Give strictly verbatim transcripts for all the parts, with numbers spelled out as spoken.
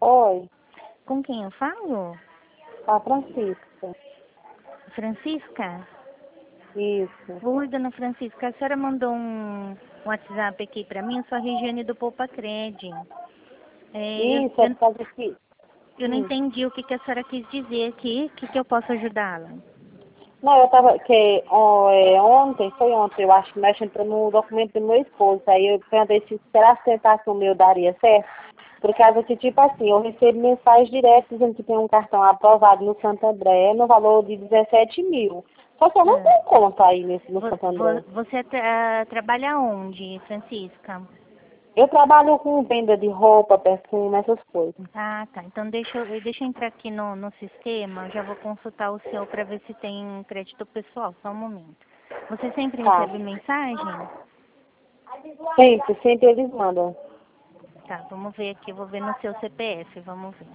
Oi, Com quem eu falo? a Francisca. Francisca? Isso. Oi, dona Francisca, a senhora mandou um WhatsApp aqui pra mim, eu sou a Regiane do Poupa Cred. É, eu, Isso, é eu, por causa que... eu não Hum. entendi o que, que a senhora quis dizer aqui, o que, que eu posso ajudá-la? Não, eu tava... Que, ó, é, ontem, foi ontem, eu acho que nós entramos no documento do meu esposo. Aí eu perguntei se será que tentasse o meu daria certo? Por causa que, tipo assim, eu recebo mensagens diretas dizendo que tem um cartão aprovado no Santo André no valor de dezessete mil. Só que eu não Ah, tenho conta aí nesse, no vo- Santo vo- André. você tra- trabalha onde, Francisca? Eu trabalho com venda de roupa, perfume, essas coisas. Ah, tá. Então deixa eu, deixa eu entrar aqui no, no sistema, já vou consultar o seu para ver se tem crédito pessoal, só um momento. Você sempre Tá. recebe mensagem? Sempre, sempre eles mandam. Tá, vamos ver aqui, eu vou ver no seu C P F, vamos ver.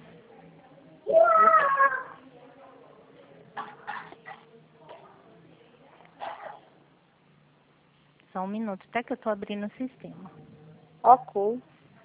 Só um minuto, tá que eu tô abrindo o sistema. Ok.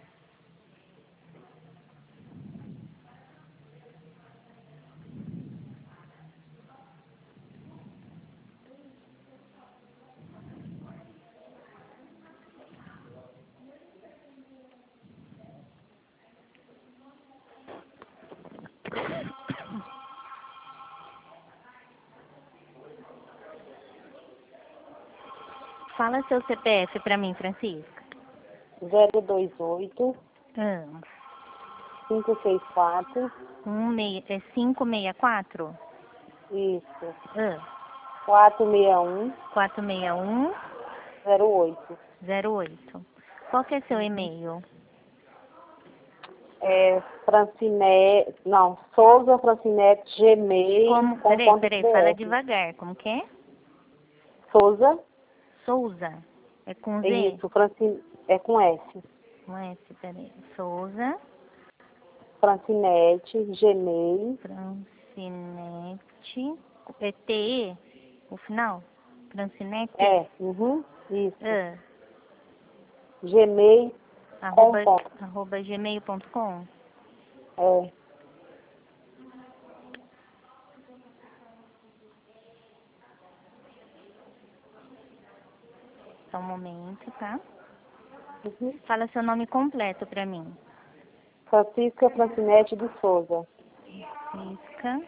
Fala seu C P F pra mim, Francisca. zero dois oito, Ah, cinco seis quatro, um meia, é cinco seis quatro? isso, Ah, quatro seis um, quatro seis um zero oito. zero oito. Qual que é seu e-mail? É Francinete, não, Souza Francinete Gmail Como? com Peraí, ponto peraí, fala BR. devagar. Como que é? Souza, Souza. É com é Z? isso, Francine, é com S. Com S, peraí. Souza, Francinete Gmail, Francinete. É T E? O final? Francinete? é, uhum, isso, Ah, Gmail com arroba, ponto, arroba gmail ponto com. é, Só um momento, tá? uhum. Fala seu nome completo pra mim. Francisca Francinete de Souza, Francisca.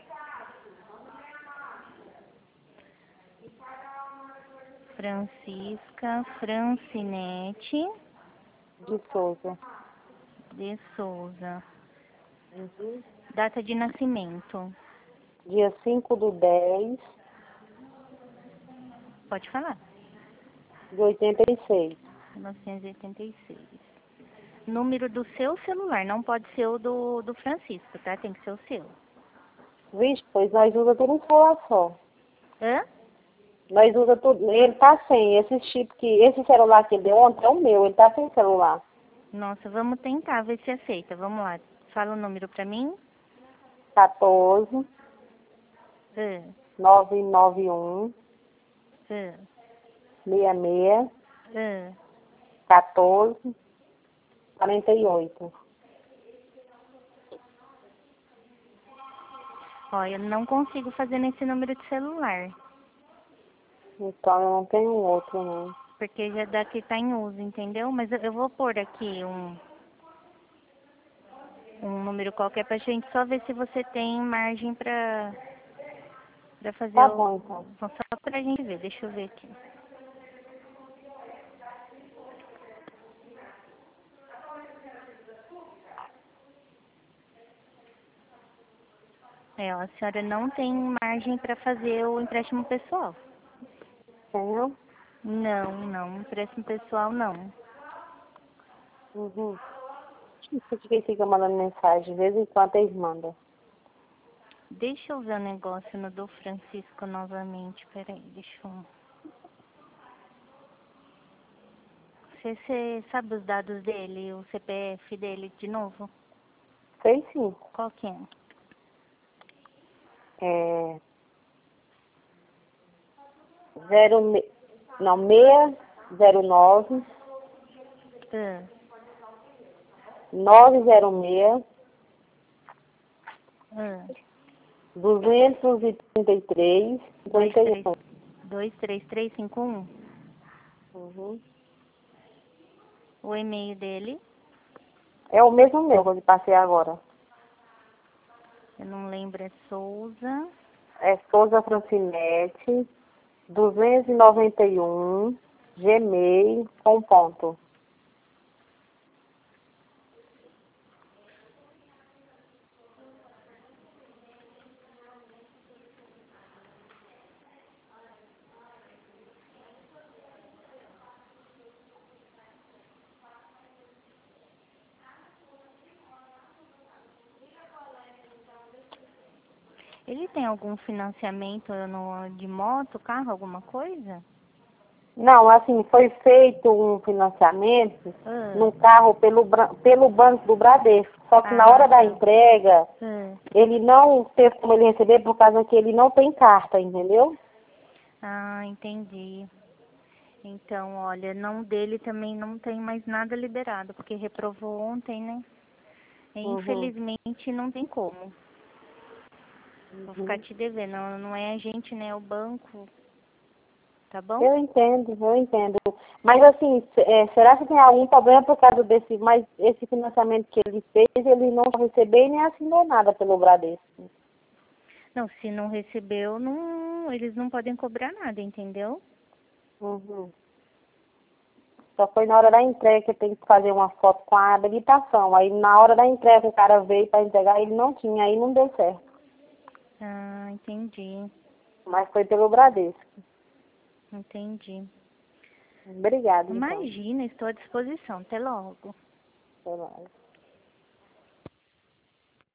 Francisca Francinete de Souza, de Souza. uhum. Data de nascimento. Dia cinco do dez Pode falar. de oitenta e seis. mil novecentos e oitenta e seis. Número do seu celular, não pode ser o do, do Francisco, tá? Tem que ser o seu. Vixe, pois nós usa tudo um celular só. Hã? Nós usa tudo. Ele tá sem. Esse chip que. Esse celular que ele deu ontem é o meu, ele tá sem celular. Nossa, vamos tentar ver se aceita. Vamos lá. Fala o número pra mim. quatorze, Hã? nove nove um, Hã? seis seis, Hã? quatorze, quarenta e oito. Ó, eu não consigo fazer nesse número de celular, Então eu não tenho outro, não. porque já daqui tá em uso, entendeu? Mas eu, eu vou pôr aqui um, um número qualquer pra gente só ver se você tem margem pra, pra fazer Tá o... bom, então. Só pra gente ver, deixa eu ver aqui. É, ó, a senhora não tem margem para fazer o empréstimo pessoal. Tenho? Não, não, empréstimo pessoal não. Uhum. Isso que quem fica mandando mensagem, de vez em quando eles mandam. Deixa eu ver o negócio no do Francisco novamente, peraí, deixa eu... Você, você sabe os dados dele, o C P F dele de novo? Sei sim. Qual que é? É. Zero, me- não, seis zero nove, Ah, nove zero seis, Ah, duzentos e trinta e três, cinquenta e um. dois três três cinco um. Uhum. O e-mail dele, É o mesmo meu que eu lhe passei agora. eu não lembro, é Souza. É Souza Francinete, duzentos e noventa e um, Gmail, com ponto. Ele tem algum financiamento no, de moto, carro, alguma coisa? Não, assim, foi feito um financiamento Ah, no carro pelo, bra- pelo Banco do Bradesco. Só que na ah, hora da tá. entrega, Ah, ele não teve como ele receber por causa que ele não tem carta, entendeu? ah, entendi. Então, olha, não dele também não tem mais nada liberado, porque reprovou ontem, né? E, Uhum. infelizmente não tem como. Vou ficar Uhum. te devendo, não, não é a gente, né? É o banco, tá bom? Eu entendo, eu entendo. Mas assim, se- é, será que tem algum problema por causa desse, mas esse financiamento que ele fez, ele não recebeu e nem assinou nada pelo Bradesco. Não, se não recebeu, não, eles não podem cobrar nada, entendeu? Uhum. Só foi na hora da entrega que tem que fazer uma foto com a habilitação. Aí na hora da entrega o cara veio para entregar, ele não tinha, aí não deu certo. Ah, entendi, Mas foi pelo Bradesco. entendi. Obrigada, então. Imagina, estou à disposição. Até logo. Até mais.